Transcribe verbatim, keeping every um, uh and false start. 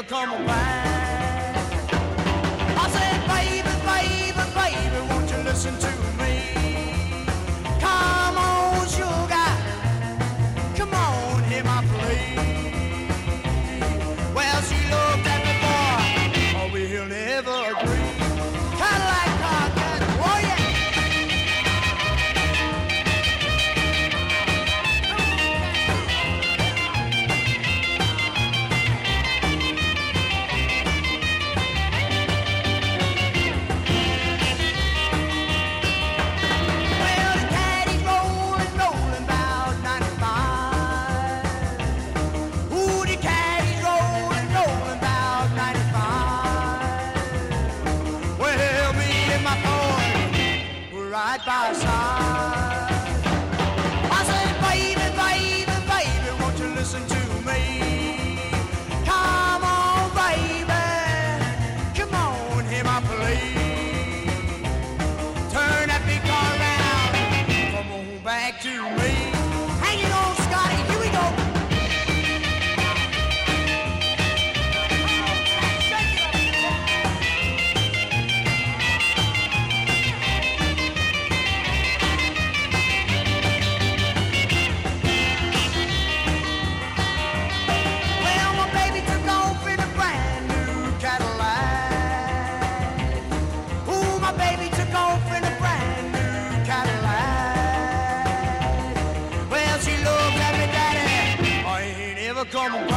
never come back. I said, baby, baby, baby, won't you listen to me? Come on, sugar, come on, hear my plea. Well, she looked at me, boy, oh, we'll never agree. Cadillac car, Cadillac, oh yeah. Right by side. I said, baby, baby, baby, won't you listen to me? Come on, baby, come on, hear my plea. Turn that big car around, come on back to me. Hang it on, Scotty, here we go. Come